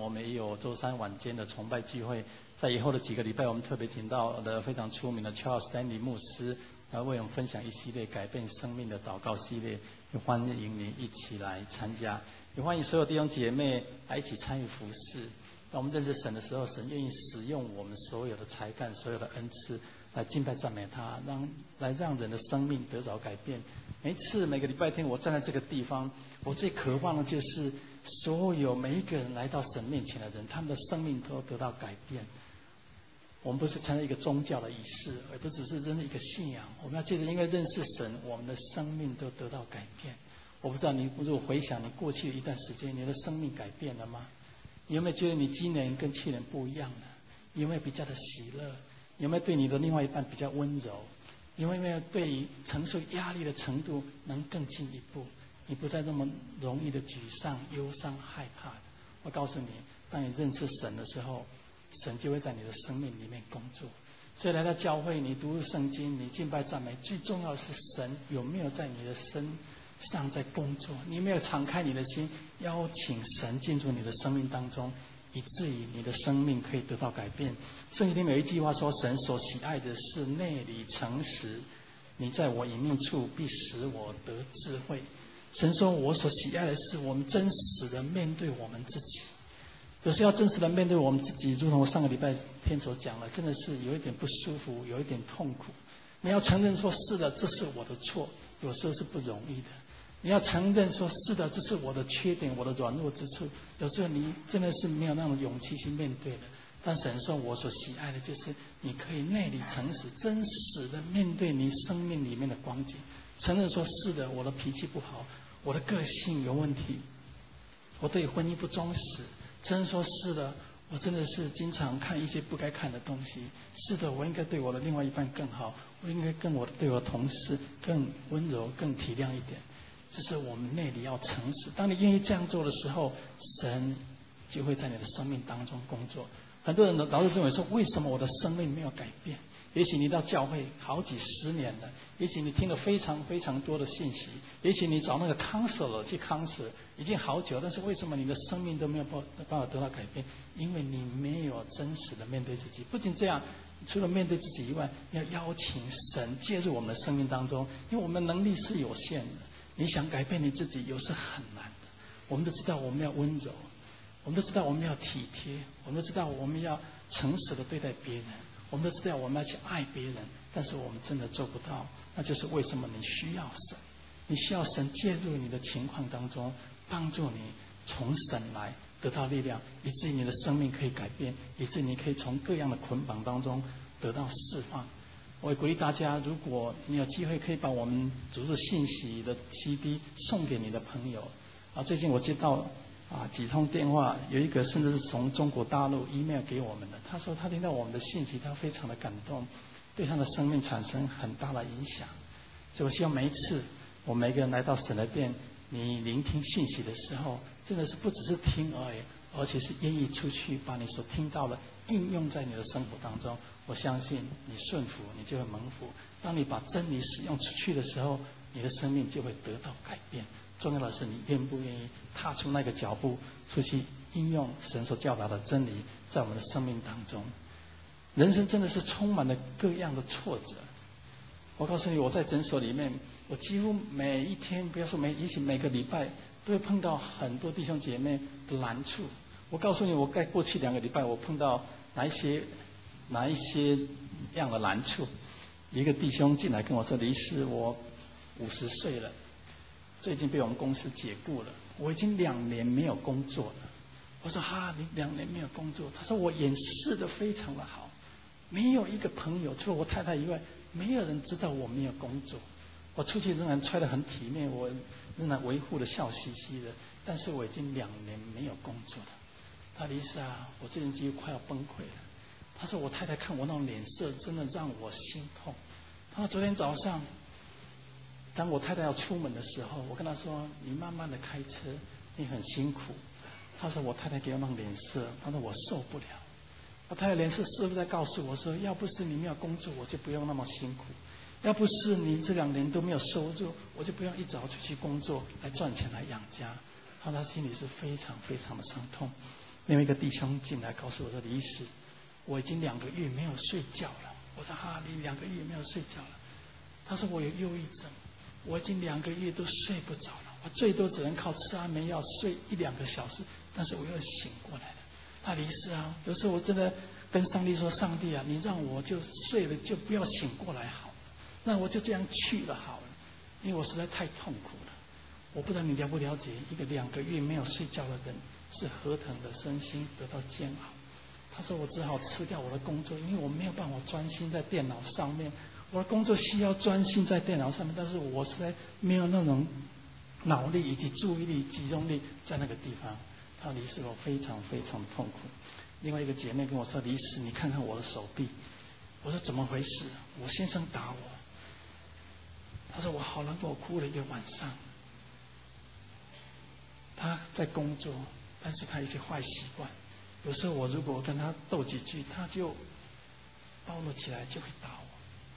我们也有周三晚间的崇拜聚会。在以后的几个礼拜，我们特别请到了非常出名的 Charles Stanley 牧师，来为我们分享一系列改变生命的祷告系列。也欢迎你一起来参加，也欢迎所有弟兄姐妹来一起参与服事。当我们认识神的时候，神愿意使用我们所有的才干、所有的恩赐，来敬拜赞美他，让人的生命得着改变。每个礼拜天，我站在这个地方，我最渴望的就是所有每一个人来到神面前的人，他们的生命都得到改变。我们不是参加一个宗教的仪式，而不只是认识一个信仰。我们要借着因为认识神，我们的生命都得到改变。我不知道你如果回想你过去的一段时间，你的生命改变了吗？你有没有觉得你今年跟去年不一样了？你有没有比较的喜乐？有没有对你的另外一半比较温柔？有没有对于承受压力的程度能更进一步？你不再那么容易的沮丧、忧伤、害怕。我告诉你，当你认识神的时候，神就会在你的生命里面工作。所以来到教会，你读圣经，你敬拜赞美，最重要的是神有没有在你的身上在工作。你有没有敞开你的心，邀请神进入你的生命当中，以至于你的生命可以得到改变。圣经里面有一句话说，神所喜爱的是内里诚实，你在我隐秘处必使我得智慧。神说我所喜爱的是我们真实的面对我们自己。有时要真实的面对我们自己，如同我上个礼拜天所讲的，真的是有一点不舒服，有一点痛苦。你要承认说是的，这是我的错，有时候是不容易的。你要承认说是的，这是我的缺点，我的软弱之处，有时候你真的是没有那种勇气去面对的。但神说我所喜爱的就是你可以内里诚实真实的面对你生命里面的光景，承认说是的，我的脾气不好，我的个性有问题，我对婚姻不忠实，真说是的，我真的是经常看一些不该看的东西。是的，我应该对我的另外一半更好，我应该对我的同事更温柔、更体谅一点。这是我们内里要诚实。当你愿意这样做的时候，神就会在你的生命当中工作。很多人老是认为说，为什么我的生命没有改变？也许你到教会好几十年了，也许你听了非常非常多的信息，也许你找那个 counselor 去 counsel 已经好久，但是为什么你的生命都没有办法得到改变？因为你没有真实的面对自己。不仅这样，除了面对自己以外，要邀请神介入我们的生命当中，因为我们能力是有限的。你想改变你自己，有时很难的。我们都知道我们要温柔，我们都知道我们要体贴，我们都知道我们要诚实的对待别人，我们都知道我们要去爱别人，但是我们真的做不到。那就是为什么你需要神，你需要神介入你的情况当中，帮助你从神来得到力量，以至于你的生命可以改变，以至于你可以从各样的捆绑当中得到释放。我也鼓励大家，如果你有机会，可以把我们主日信息的 CD 送给你的朋友。最近我接到几通电话，有一个甚至是从中国大陆 email 给我们的。他说他听到我们的信息，他非常的感动，对他的生命产生很大的影响。所以我希望每一次我们每个人来到神的殿，你聆听信息的时候，真的是不只是听而已，而且是愿意出去把你所听到的应用在你的生活当中。我相信你顺服，你就会蒙福。当你把真理使用出去的时候，你的生命就会得到改变。重要的是你愿不愿意踏出那个脚步，出去应用神所教导的真理在我们的生命当中。人生真的是充满了各样的挫折。我告诉你，我在诊所里面，我几乎每一天，不要说也许每个礼拜都会碰到很多弟兄姐妹的难处。我告诉你，我在过去2个礼拜，我碰到哪一些样的难处。一个弟兄进来跟我说，李医师，我50岁了，最近被我们公司解雇了，我已经2年没有工作了。我说你2年没有工作？他说我演示的非常的好，没有一个朋友，除了我太太以外，没有人知道我没有工作。我出去仍然穿得很体面，我仍然维护的笑嘻嘻的，但是我已经2年没有工作了。他说李医师我最近几乎快要崩溃了。他说我太太看我那种脸色，真的让我心痛。他说昨天早上，当我太太要出门的时候，我跟她说：“你慢慢的开车，你很辛苦。”他说我太太给我那种脸色，他说我受不了。我太太脸色是不是在告诉我说，要不是你没有工作，我就不用那么辛苦；要不是你这2年都没有收入，我就不用一早出去工作来赚钱来养家。他心里是非常非常的伤痛。 另外一个弟兄进来告诉我说：“李医师，我已经2个月没有睡觉了。”我说：“哈，你2个月没有睡觉了？”他说：“我有忧郁症，我已经2个月都睡不着了，我最多只能靠吃安眠药睡1-2个小时，但是我又醒过来了。”那李医师啊，有时候我真的跟上帝说：“上帝啊，你让我就睡了就不要醒过来好了，那我就这样去了好了，因为我实在太痛苦了。”我不知道你了不了解，一个2个月没有睡觉的人是何等的身心得到煎熬。他说：“我只好辞掉我的工作，因为我没有办法专心在电脑上面。我的工作需要专心在电脑上面，但是我实在没有那种脑力以及注意力集中力在那个地方。”他说：“李医师，我非常非常的痛苦。”另外一个姐妹跟我说：“李医师，你看看我的手臂。”我说：“怎么回事？”我先生打我。他说：“我好难过，我哭了1个晚上。”他在工作，但是他一些坏习惯，有时候我如果跟他斗几句，他就暴露起来，就会打我。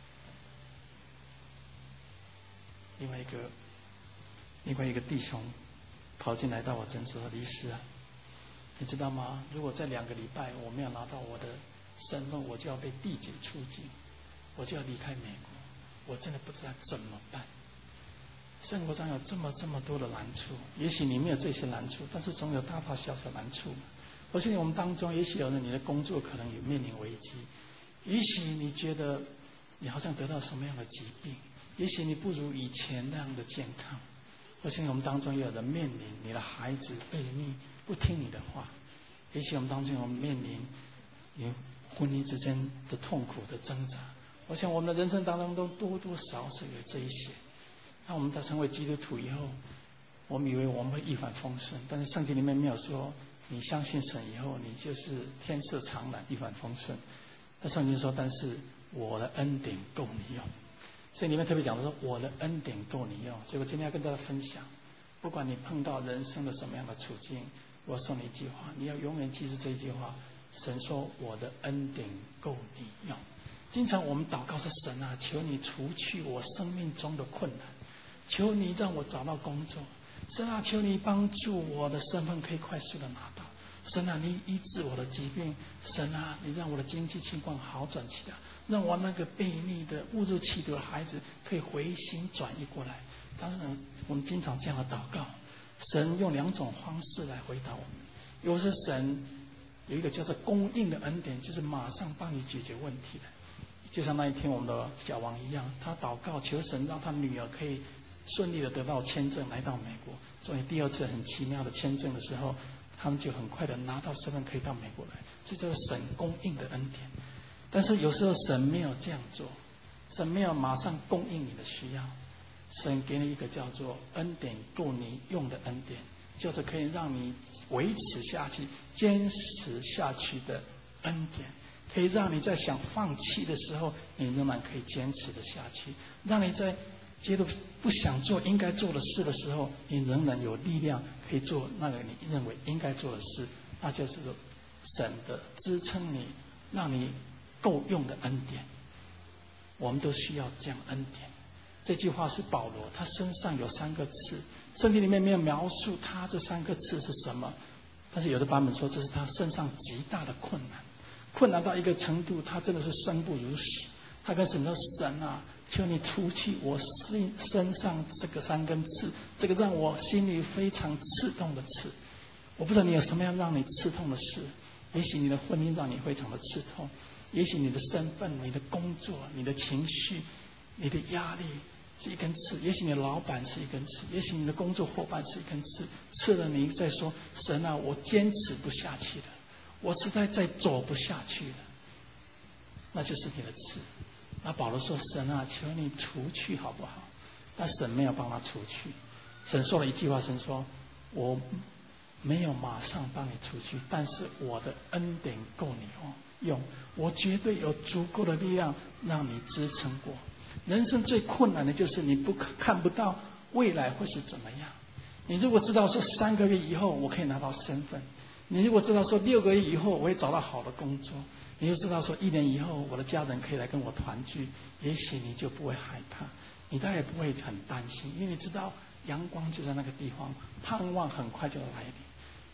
另外一个弟兄跑进来到我诊所说：“李医师啊，你知道吗？如果在2个礼拜我没有拿到我的身份，我就要被递解出境，我就要离开美国，我真的不知道怎么办。生活上有这么多的难处，也许你没有这些难处，但是总有大大小小难处。我相信我们当中，也许有人你的工作可能也面临危机，也许你觉得你好像得到什么样的疾病，也许你不如以前那样的健康。我相信我们当中也有人面临你的孩子悖逆，不听你的话，也许我们当中我们面临你婚姻之间的痛苦的挣扎。我想我们的人生当中都多多少少有这一些。那我们在成为基督徒以后，我们以为我们会一帆风顺，但是圣经里面没有说你相信神以后你就是天色常蓝一帆风顺。那圣经说：“但是我的恩典够你用。”圣经里面特别讲说：“我的恩典够你用。”所以我今天要跟大家分享，不管你碰到人生的什么样的处境，我送你一句话，你要永远记住这一句话：神说：“我的恩典够你用。”经常我们祷告说：“神啊，求你除去我生命中的困难，求你让我找到工作。神啊，求你帮助我的身份可以快速的拿到。神啊，你医治我的疾病。神啊，你让我的经济情况好转起来，让我那个悖逆的误入歧途的孩子可以回心转意过来。”当然我们经常这样的祷告，神用2种方式来回答我们。有时神有一个叫做供应的恩典，就是马上帮你解决问题的。就像那一天我们的小王一样，他祷告求神让他女儿可以顺利的得到签证来到美国。所以第2次很奇妙的签证的时候，他们就很快的拿到身份可以到美国来，这就是神供应的恩典。但是有时候神没有这样做，神没有马上供应你的需要，神给你一个叫做恩典够你用的恩典，就是可以让你维持下去坚持下去的恩典，可以让你在想放弃的时候你仍然可以坚持的下去，让你在觉得不想做应该做的事的时候，你仍然有力量可以做那个你认为应该做的事。那就是神的支撑你，让你够用的恩典。我们都需要这样恩典。这句话是保罗，他身上有3个刺，圣经里面没有描述他这3个刺是什么，但是有的版本说这是他身上极大的困难，困难到一个程度，他真的是生不如死。他跟神说：“神啊，求你除去我身上这个3根刺，这个让我心里非常刺痛的刺。我不知道你有什么样让你刺痛的事，也许你的婚姻让你非常的刺痛，也许你的身份、你的工作、你的情绪、你的压力是一根刺，也许你的老板是一根刺，也许你的工作伙伴是一根刺，刺了你在说：神啊，我坚持不下去了，我实在再走不下去了。”那就是你的刺。那保罗说：“神啊，求你除去好不好？”但神没有帮他除去。神说了一句话，神说：“我没有马上帮你除去，但是我的恩典够你用，我绝对有足够的力量让你支撑过。”人生最困难的就是你看不到未来会是怎么样。你如果知道说3个月以后我可以拿到身份，你如果知道说6个月以后我会找到好的工作，你就知道说1年以后我的家人可以来跟我团聚，也许你就不会害怕，你当然也不会很担心，因为你知道阳光就在那个地方，盼望很快就来临。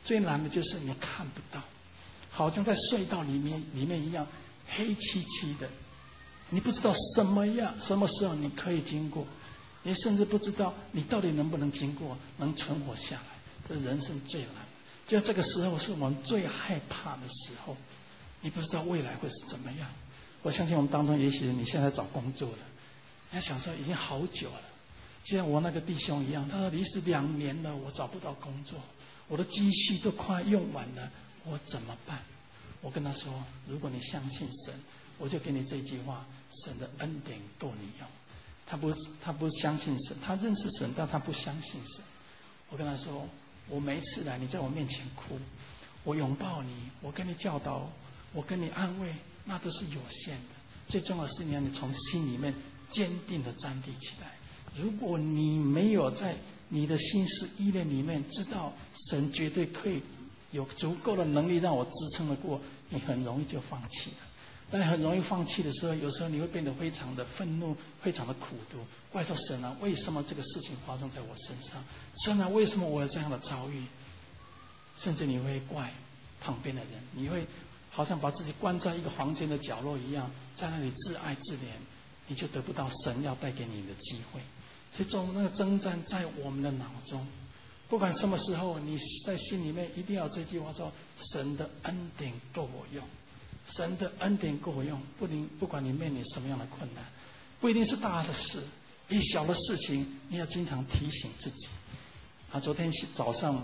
最难的就是你看不到，好像在隧道里面一样，黑漆漆的，你不知道什么时候你可以经过，你甚至不知道你到底能不能经过，能存活下来。这人生最难，就这个时候是我们最害怕的时候。你不知道未来会是怎么样。我相信我们当中，也许你现在找工作了，你想说已经好久了，就像我那个弟兄一样，他说离世2年了，我找不到工作，我的积蓄都快用完了，我怎么办？我跟他说，如果你相信神，我就给你这句话：神的恩典够你用。他不相信神，他认识神，但他不相信神。我跟他说，我每一次来，你在我面前哭，我拥抱你，我跟你教导，我跟你安慰，那都是有限的。最重要的是，你要从心里面坚定的站立起来。如果你没有在你的心思意念里面知道神绝对可以有足够的能力让我支撑得过，你很容易就放弃了。当你很容易放弃的时候，有时候你会变得非常的愤怒，非常的苦毒，怪说神啊，为什么这个事情发生在我身上？神啊，为什么我有这样的遭遇？甚至你会怪旁边的人，你会好像把自己关在一个房间的角落一样，在那里自爱自怜，你就得不到神要带给你的机会。所以那个征战在我们的脑中，不管什么时候，你在心里面一定要这句话说：神的恩典够我用，神的恩典够我用。不管你面临什么样的困难，不一定是大的事，一小的事情，你要经常提醒自己。昨天早上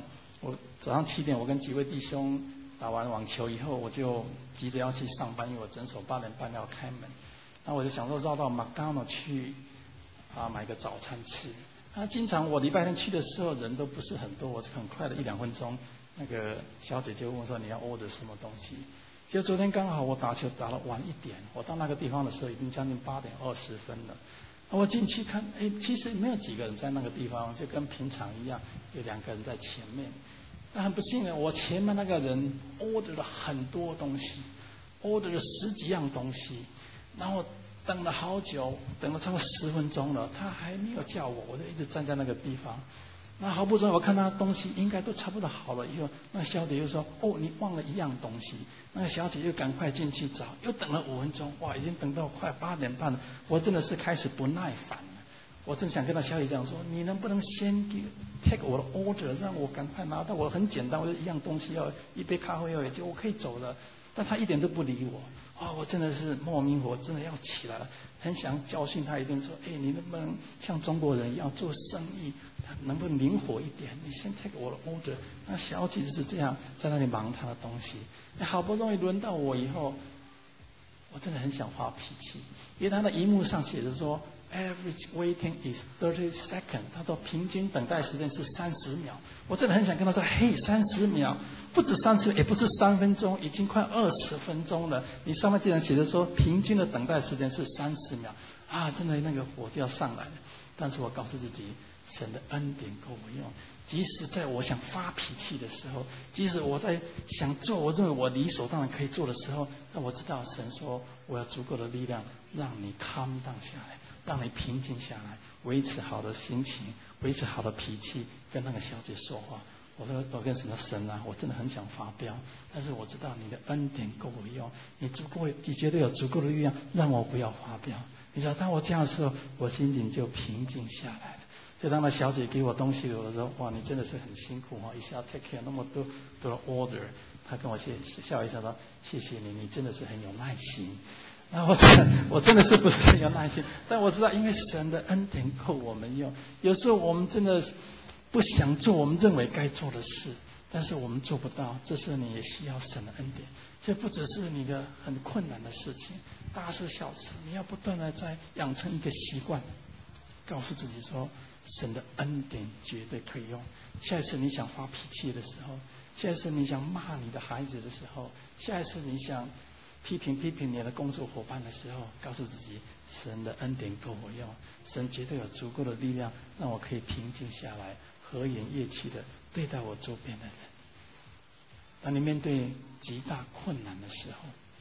7点，我跟几位弟兄打完网球以后，我就急着要去上班，因为我诊所8点半要开门。那我就想说绕到麦当劳去买个早餐吃。经常我礼拜天去的时候人都不是很多，我很快的1-2分钟，那个小姐就问我说你要 order 什么东西。就昨天刚好我打球打了晚1点，我到那个地方的时候已经将近8点20分了。我进去看，其实没有几个人在那个地方，就跟平常一样，有2个人在前面。但很不幸的，我前面那个人 order 了很多东西 ，order 了10几样东西，然后等了好久，等了超过10分钟了，他还没有叫我，我就一直站在那个地方。那好不容易我看他东西应该都差不多好了以后，那小姐又说：“哦，你忘了1样东西。”那个小姐又赶快进去找，又等了5分钟，哇，已经等到快8点半了，我真的是开始不耐烦了。我正想跟那小姐讲说：“你能不能先take 我的 order， 让我赶快拿到？我很简单，我就1样东西要1杯咖啡，就我可以走了。”但他一点都不理我。我真的是莫名火，真的要起来了，很想教训他一顿，说：“你能不能像中国人一样做生意，能不能灵活一点？你先 take 我的 order。”那小姐是这样在那里忙她的东西。好不容易轮到我以后，我真的很想发脾气，因为他的荧幕上写着说 average waiting is 30 seconds， 他说平均等待时间是30秒。我真的很想跟他说：“嘿，30秒，不止30，也不是3分钟，已经快20分钟了。你上面竟然写着说平均的等待时间是30秒真的那个火就要上来了。但是我告诉自己，神的恩典够我用。即使在我想发脾气的时候，即使我在想做我认为我理所当然可以做的时候，那我知道神说我有足够的力量让你 calm down 下来，让你平静下来，维持好的心情，维持好的脾气，跟那个小姐说话。我跟神的神啊，我真的很想发飙，但是我知道你的恩典够我用，你绝对有足够的力量让我不要发飙。你知道，当我这样的时候，我心情就平静下来了。所以当那小姐给我东西的时候，哇，你真的是很辛苦一下 take care 那么多的 order。她跟我笑一笑说：“谢谢你，你真的是很有耐心。”那我真的是不是很有耐心，但我知道，因为神的恩典够我们用。有时候我们真的不想做我们认为该做的事，但是我们做不到，这时候你也需要神的恩典。所以不只是你的很困难的事情，大事小事，你要不断的在养成一个习惯，告诉自己说神的恩典绝对可以用。下一次你想发脾气的时候，下一次你想骂你的孩子的时候，下一次你想批评你的工作伙伴的时候，告诉自己神的恩典够我用，神绝对有足够的力量让我可以平静下来，和颜悦气的对待我周边的人。当你面对极大困难的时候，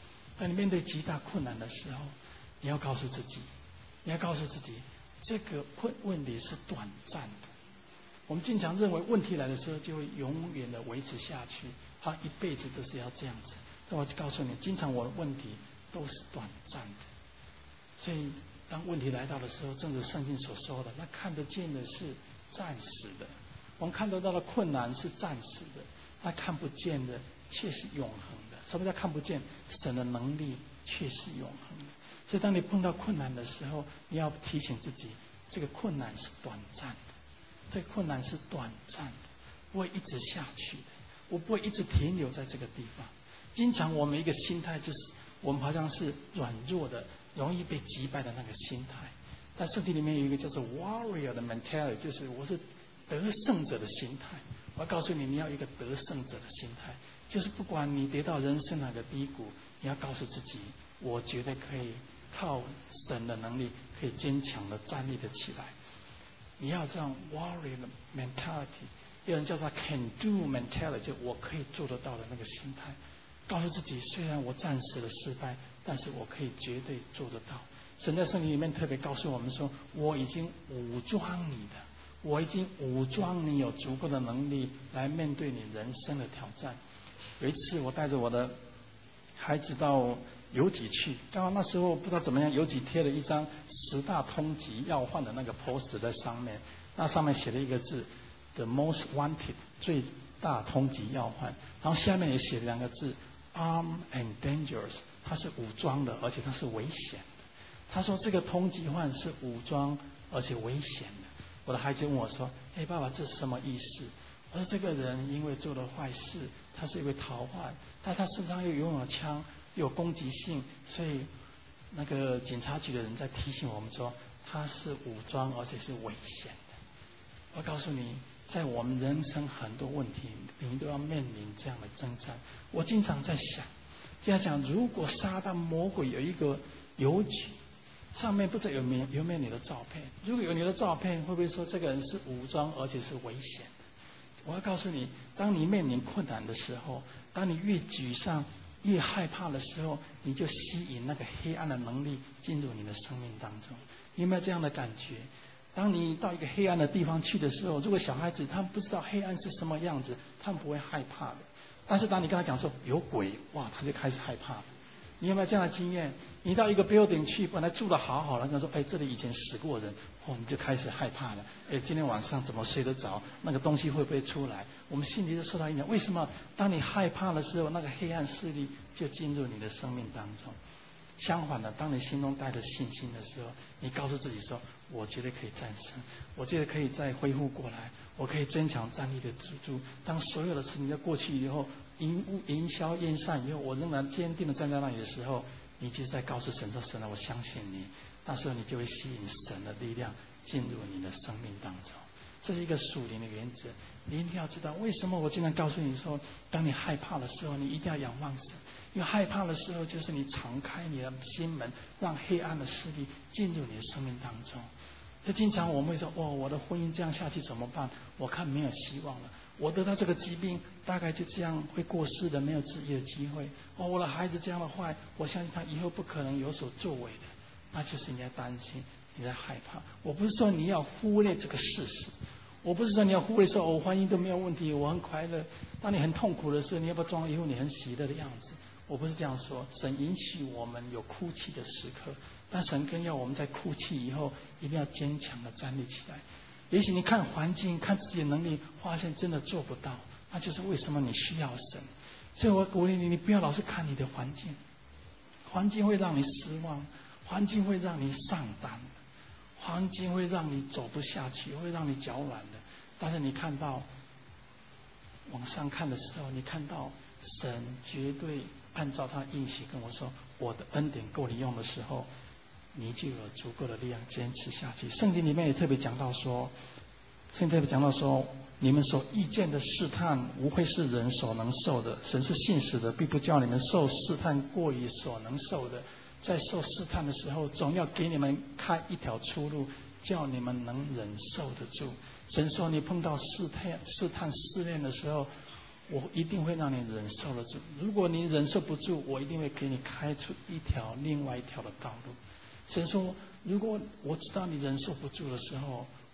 你要告诉自己，这个问题是短暂的， 我们经常认为问题来的时候就会永远的维持下去，他一辈子都是要这样子。但我就告诉你，经常我的问题都是短暂的。所以当问题来到的时候，正如圣经所说的，那看得见的是暂时的，我们看得到的困难是暂时的，那看不见的却是永恒的。什么叫看不见？神的能力却是永恒的。所以当你碰到困难的时候，你要提醒自己，这个困难是短暂的，这个困难是短暂的，不会一直下去的，我不会一直停留在这个地方。经常我们一个心态就是，我们好像是软弱的，容易被击败的那个心态。但圣经里面有一个叫做 warrior 的 mentality， 就是我是得胜者的心态。我要告诉你，你要有一个得胜者的心态，就是不管你跌到人生哪个低谷，你要告诉自己，我绝对可以靠神的能力，可以坚强的站立的起来。你要这样 warrior 的 mentality， 有人叫它 can do mentality， 就我可以做得到的那个心态。告诉自己，虽然我暂时的失败，但是我可以绝对做得到。神在圣经里面特别告诉我们说，我已经武装你的，我已经武装你有足够的能力来面对你人生的挑战。有一次我带着我的孩子到邮局去，刚好那时候不知道怎么样，邮局贴了一张10大通缉要犯的那个 poster 在上面，那上面写了一个字 The most wanted， 最大通缉要犯，然后下面也写了2个字 Armed and dangerous， 它是武装的，而且它是危险的。他说这个通缉犯是武装而且危险的。我的孩子问我说，爸爸，这是什么意思？我说这个人因为做了坏事，他是一位逃犯，但他身上又拥有枪，又有攻击性，所以那个警察局的人在提醒我们说，他是武装而且是危险的。我告诉你，在我们人生很多问题，你都要面临这样的征战。我经常在想，如果撒旦魔鬼有一个邮局，上面不知道有没有你的照片？如果有你的照片，会不会说这个人是武装而且是危险的？我要告诉你，当你面临困难的时候，当你越沮丧、越害怕的时候，你就吸引那个黑暗的能力进入你的生命当中。你有没有这样的感觉？当你到一个黑暗的地方去的时候，如果小孩子他们不知道黑暗是什么样子，他们不会害怕的。但是当你跟他讲说有鬼，哇，他就开始害怕了。你有没有这样的经验？你到一个 building 去，本来住得好好的，他说，这里以前死过人，你就开始害怕了。今天晚上怎么睡得着？那个东西会不会出来？我们心里就受到影响。为什么？当你害怕的时候，那个黑暗势力就进入你的生命当中。相反的，当你心中带着信心的时候，你告诉自己说，我绝对可以战胜，我绝对可以再恢复过来，我可以坚强站立的住。当所有的事情都过去以后，云消烟散以后，我仍然坚定的站在那里的时候，你就是在告诉神说，神啊，我相信你。那时候你就会吸引神的力量进入你的生命当中。这是一个属灵的原则，你一定要知道为什么我经常告诉你说，当你害怕的时候，你一定要仰望神。因为害怕的时候，就是你敞开你的心门，让黑暗的势力进入你的生命当中。就经常我们会说，我的婚姻这样下去怎么办？我看没有希望了。我得到这个疾病，大概就这样会过世的，没有治愈的机会。我的孩子这样的坏，我相信他以后不可能有所作为的。那就是你在担心，你在害怕。我不是说你要忽略这个事实，我不是说你要忽略说我婚姻都没有问题，我很快乐。当你很痛苦的时候，你要不要装一副你很喜乐的样子？我不是这样说。神允许我们有哭泣的时刻，但神更要我们在哭泣以后一定要坚强的站立起来。也许你看环境，看自己的能力，发现真的做不到，那就是为什么你需要神。所以我鼓励你，你不要老是看你的环境，环境会让你失望，环境会让你上当，环境会让你走不下去，会让你脚软的。但是你看到往上看的时候，你看到神绝对按照他的应许跟我说，我的恩典够你用的时候，你就有足够的力量坚持下去。圣经里面也特别讲到说，你们所遇见的试探，无非是人所能受的。神是信实的，并不叫你们受试探过于所能受的。在受试探的时候，总要给你们开一条出路，叫你们能忍受得住。神说，你碰到试探试炼的时候，我一定会让你忍受得住。如果你忍受不住，我一定会给你开出另外一条的道路。神说，如果我知道你忍受不住的时候，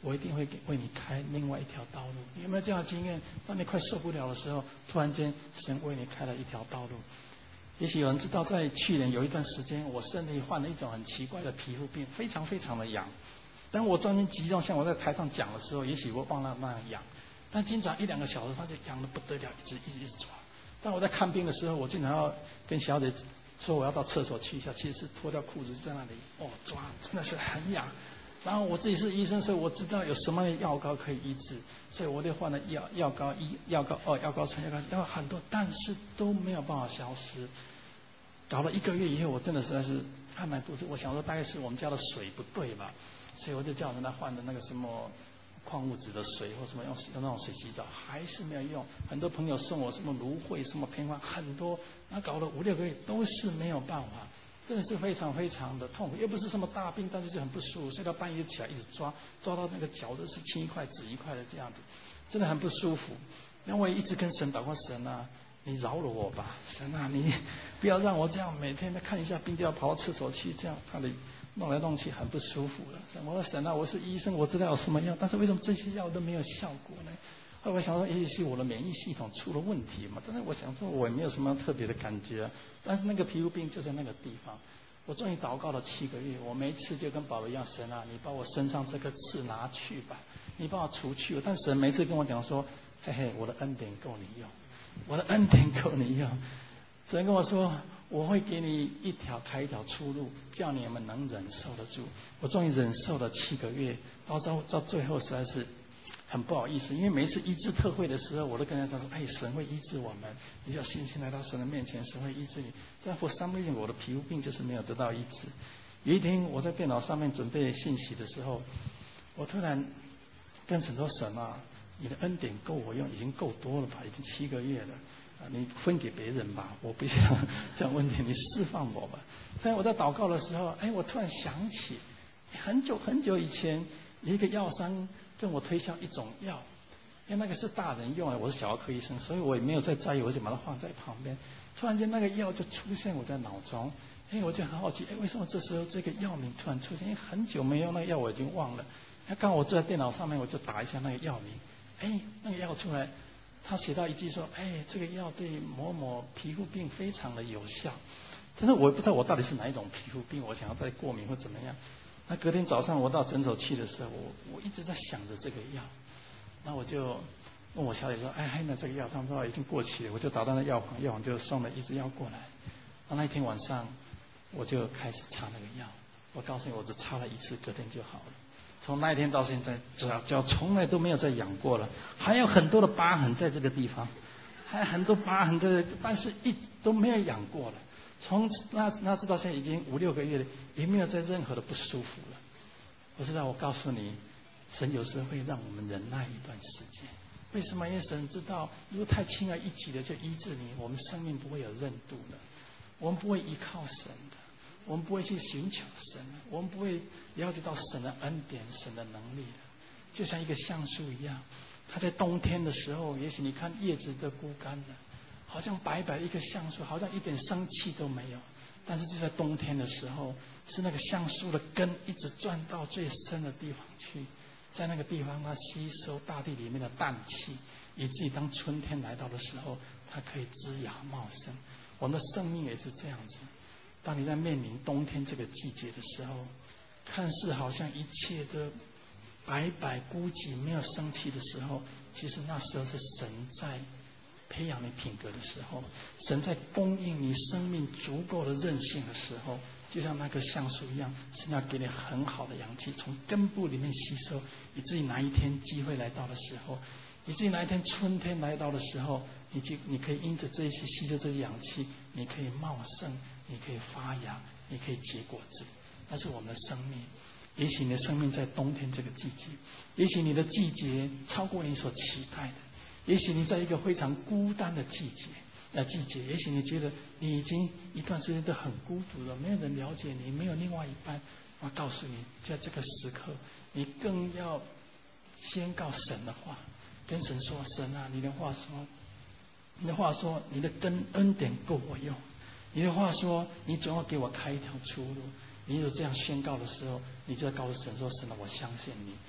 我一定会为你开另外一条道路。你有没有这样的经验？当你快受不了的时候，突然间神为你开了一条道路。也许有人知道，在去年有一段时间，我身体患了一种很奇怪的皮肤病，非常非常的痒。当我专心集中，像我在台上讲的时候，也许我忘了那样痒，但经常1-2个小时，它就痒得不得了，一直抓。当我在看病的时候，我经常要跟小姐说我要到厕所去一下，其实是脱掉裤子在那里抓，真的是很痒。然后我自己是医生，所以我知道有什么药膏可以医治，所以我就换了药膏1、药膏2、药膏3、药很多，但是都没有办法消失。搞了1个月以后，我真的实在是看满肚子，我想说大概是我们家的水不对吧，所以我就叫人家换的那个什么矿物质的水或什么用那种水洗澡，还是没有用。很多朋友送我什么芦荟、什么偏方，很多，那搞了5、6个月都是没有办法。真的是非常非常的痛苦，又不是什么大病，但是就很不舒服，睡到半夜起来一直抓到那个脚都是青一块紫一块的这样子，真的很不舒服。然后我也一直跟神祷告，神啊，你饶了我吧，神啊，你不要让我这样每天看一下病就要跑到厕所去，这样那里弄来弄去很不舒服了。我说神啊，我是医生，我知道有什么药，但是为什么这些药都没有效果呢？后来我想说，也许我的免疫系统出了问题嘛。但是我想说，我也没有什么特别的感觉，但是那个皮肤病就在那个地方。我终于祷告了7个月，我每一次就跟保罗一样，神啊，你把我身上这个刺拿去吧，你把我除去。但神每次跟我讲说，嘿嘿，我的恩典够你用，我的恩典够你用。神跟我说，我会给你开一条出路，叫你们能忍受得住。我终于忍受了7个月，到最后实在是很不好意思，因为每一次医治特会的时候，我都跟他说：“哎，神会医治我们，你要信心来到神的面前，神会医治你。”但for some reason，我的皮肤病就是没有得到医治。有一天，我在电脑上面准备信息的时候，我突然跟神说：“神啊，你的恩典够我用，已经够多了吧？已经7个月了。你分给别人吧，我不想这样问你，你释放我吧。”所以我在祷告的时候，我突然想起很久很久以前有一个药商跟我推销一种药，因为那个是大人用的，我是小儿科医生，所以我也没有再在意，我就把它放在旁边。突然间那个药就出现我在脑中，我就很好奇，为什么这时候这个药名突然出现？因为很久没用那个药，我已经忘了。刚好我坐在电脑上面，我就打一下那个药名，那个药出来，他写到一句说：“这个药对某某皮肤病非常的有效。”但是我也不知道我到底是哪一种皮肤病，我想要再过敏或怎么样。那隔天早上我到诊所去的时候，我一直在想着这个药，那我就问我小姐说：“那这个药他们说已经过期了。”我就打到那药房，药房就送了一支药过来。那一天晚上我就开始擦那个药，我告诉你，我只擦了1次，隔天就好了。从那一天到现在，脚从来都没有再痒过了，还有很多的疤痕在这个地方，还有很多疤痕在，但是都没有痒过了。从那直到现在已经5、6个月了，也没有再任何的不舒服了。我知道，我告诉你，神有时候会让我们忍耐一段时间。为什么？因为神知道，如果太轻而易举的就医治你，我们生命不会有韧度的，我们不会依靠神的，我们不会去寻求神的，我们不会了解到神的恩典、神的能力的。就像一个橡树一样，它在冬天的时候，也许你看叶子都枯干了，好像白白的一棵橡树，好像一点生气都没有。但是就在冬天的时候，是那个橡树的根一直钻到最深的地方去，在那个地方它吸收大地里面的氮气，以至于当春天来到的时候，它可以枝芽茂盛。我们的生命也是这样子。当你在面临冬天这个季节的时候，看似好像一切都白白孤寂，没有生气的时候，其实那时候是神在培养你品格的时候，神在供应你生命足够的韧性的时候，就像那棵橡树一样，神要给你很好的阳气，从根部里面吸收，以至于哪一天机会来到的时候，以至于哪一天春天来到的时候，你可以因着这些吸收这些氧气，你可以茂盛，你可以发芽，你可以结果子。那是我们的生命。也许你的生命在冬天这个季节，也许你的季节超过你所期待的，也许你在一个非常孤单的季节，也许你觉得你已经一段时间都很孤独了，没有人了解你，没有另外一半。我告诉你，在这个时刻，你更要宣告神的话，跟神说：“神啊，你的话说，你的恩典够我用。你的话说，你总要给我开一条出路。”你有这样宣告的时候，你就要告诉神说：“神啊，我相信你，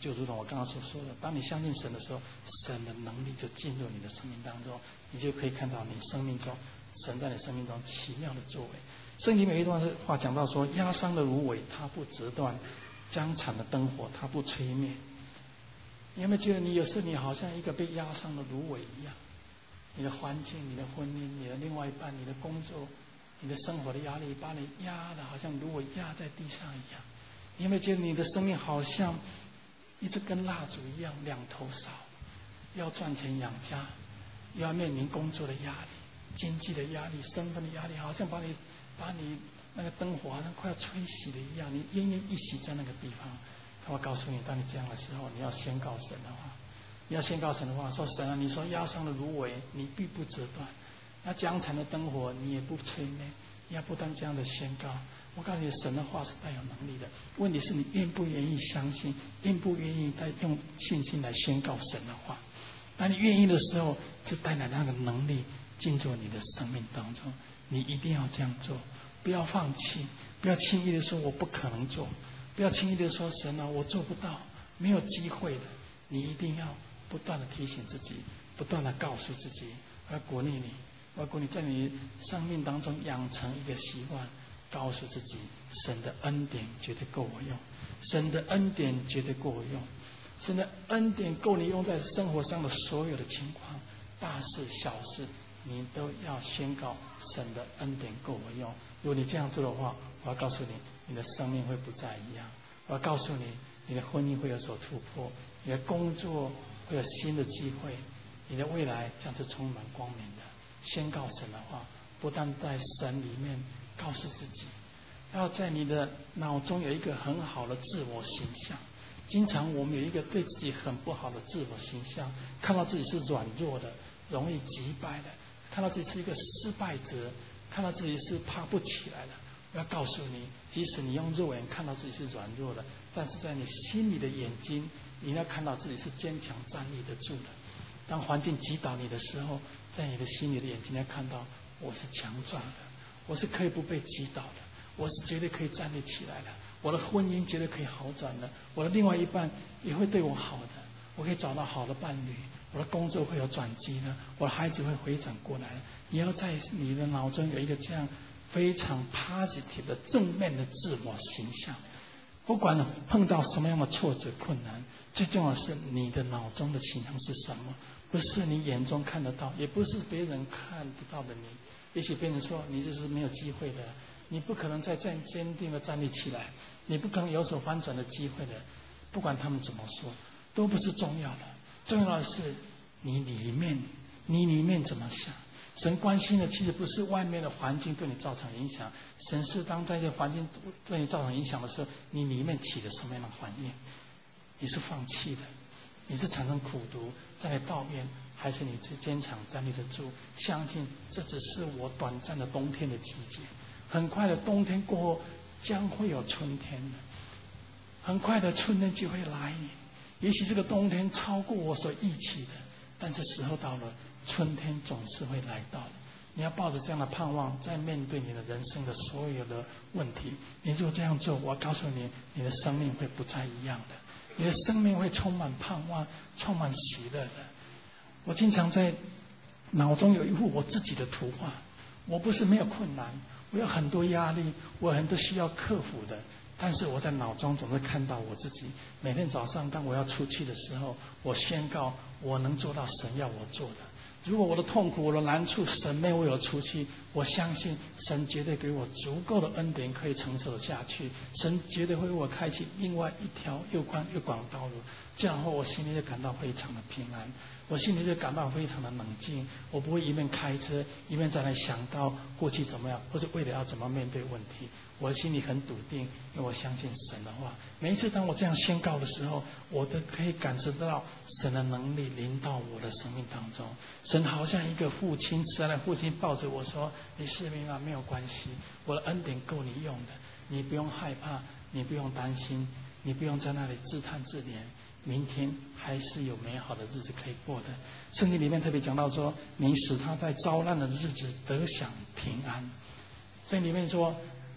就如同我刚刚所说的，当你相信神的时候，神的能力就进入你的生命当中，你就可以看到你生命中神在你生命中奇妙的作为。圣经有一段话讲到说，压伤的芦苇它不折断，将残的灯火它不吹灭。你有没有觉得你有时你好像一个被压伤的芦苇一样？你的环境、你的婚姻、你的另外一半、你的工作、你的生活的压力，把你压得好像芦苇压在地上一样。你有没有觉得你的生命好像一直跟蜡烛一样两头烧？要赚钱养家，又要面临工作的压力、经济的压力、身份的压力，好像把你那个灯火好像快要吹熄了一样，你奄奄一息在那个地方。我告诉你，当你这样的时候，你要宣告神的话。你要宣告神的话，说神啊，你说压伤的芦苇，你必不折断；那将残的灯火，你也不吹灭。你要不断这样的宣告。我告诉你，神的话是带有能力的。问题是你愿不愿意相信，愿不愿意用信心来宣告神的话。当你愿意的时候，就带来那个能力进入你的生命当中。你一定要这样做，不要放弃，不要轻易的说我不可能做，不要轻易的说神啊，我做不到，没有机会的。你一定要不断的提醒自己，不断的告诉自己，我要鼓励你，我要鼓励你在你生命当中养成一个习惯，告诉自己，神的恩典绝对够我用，神的恩典绝对够我用，神的恩典够你用在生活上的所有的情况，大事小事，你都要宣告神的恩典够我用。如果你这样做的话，我要告诉你，你的生命会不再一样。我要告诉你，你的婚姻会有所突破，你的工作会有新的机会，你的未来将是充满光明的。宣告神的话，不但在神里面告诉自己，要在你的脑中有一个很好的自我形象。经常我们有一个对自己很不好的自我形象，看到自己是软弱的，容易击败的，看到自己是一个失败者，看到自己是爬不起来的。我要告诉你，即使你用肉眼看到自己是软弱的，但是在你心里的眼睛，你要看到自己是坚强站立得住的。当环境击倒你的时候，在你的心里的眼睛要看到，我是强壮的，我是可以不被击倒的，我是绝对可以站立起来的，我的婚姻绝对可以好转的，我的另外一半也会对我好的，我可以找到好的伴侣，我的工作会有转机的，我的孩子会回转过来的。你要在你的脑中有一个这样非常 positive 的正面的自我形象。不管碰到什么样的挫折困难，最重要的是你的脑中的形象是什么，不是你眼中看得到，也不是别人看不到的你。也许别人说你这是没有机会的，你不可能再坚定的站立起来，你不可能有所翻转的机会的。不管他们怎么说，都不是重要的，重要的是你里面怎么想。神关心的其实不是外面的环境对你造成影响，神是当在这个环境对你造成影响的时候，你里面起了什么样的反应？你是放弃的，你是产生苦毒，在抱怨，还是你是坚强站立得住，相信这只是我短暂的冬天的季节，很快的冬天过后将会有春天的，很快的春天就会来临。也许这个冬天超过我所预期的，但是时候到了，春天总是会来到的。你要抱着这样的盼望，在面对你的人生的所有的问题。你如果这样做，我要告诉你，你的生命会不再一样的，你的生命会充满盼望，充满喜乐的。我经常在脑中有一幅我自己的图画。我不是没有困难，我有很多压力，我有很多需要克服的，但是我在脑中总是看到我自己。每天早上当我要出去的时候，我宣告我能做到神要我做的。如果我的痛苦、我的难处，神没有为我出去，我相信神绝对给我足够的恩典可以承受下去。神绝对会为我开启另外一条又宽又广的道路。这样后，我心里就感到非常的平安，我心里就感到非常的冷静。我不会一面开车，一面再来想到过去怎么样，或者未来要怎么面对问题。我的心里很笃定，因为我相信神的话。每一次当我这样宣告的时候，我都可以感受到神的能力临到我的生命当中。神好像一个父亲，慈爱的父亲抱着我说：“你失明了没有关系，我的恩典够你用的，你不用害怕，你不用担心，你不用在那里自叹自怜。明天还是有美好的日子可以过的。”圣经里面特别讲到说：“你使他在遭难的日子得享平安。”圣经里面说：“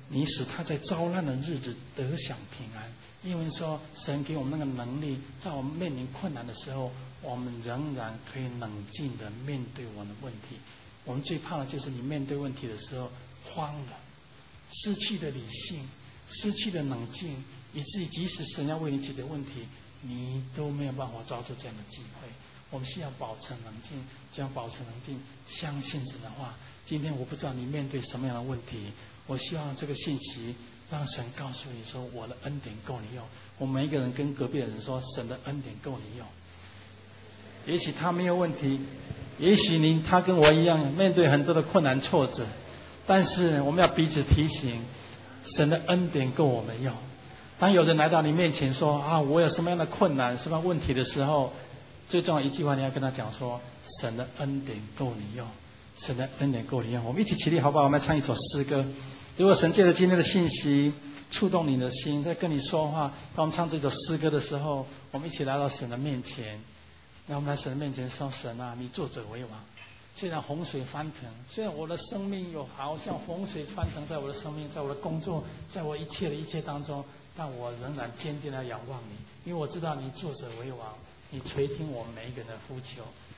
你使他在遭难的日子得享平安。因为说神给我们那个能力，在我们面临困难的时候，我们仍然可以冷静的面对我们的问题。我们最怕的就是你面对问题的时候慌了，失去了理性，失去了冷静，以至于即使神要为你解决问题，你都没有办法抓住这样的机会。我们需要保持冷静，需要保持冷静，相信神的话。今天我不知道你面对什么样的问题，我希望这个信息让神告诉你说，我的恩典够你用。我们每一个人跟隔壁的人说，神的恩典够你用。也许他没有问题，也许他跟我一样面对很多的困难挫折，但是我们要彼此提醒，神的恩典够我们用。当有人来到你面前说啊，我有什么样的困难、什么问题的时候，最重要一句话，你要跟他讲说，神的恩典够你用，神的恩典够你用。我们一起起立好不好？我们来唱一首诗歌。如果神借着今天的信息触动你的心，在跟你说话，当我们唱这首诗歌的时候，我们一起来到神的面前。那我们来神的面前说，神啊，你作者为王。虽然洪水翻腾，虽然我的生命有好像洪水翻腾在我的生命，在我的工作，在我一切当中，但我仍然坚定地仰望你，因为我知道你作者为王，你垂听我们每一个人的呼求。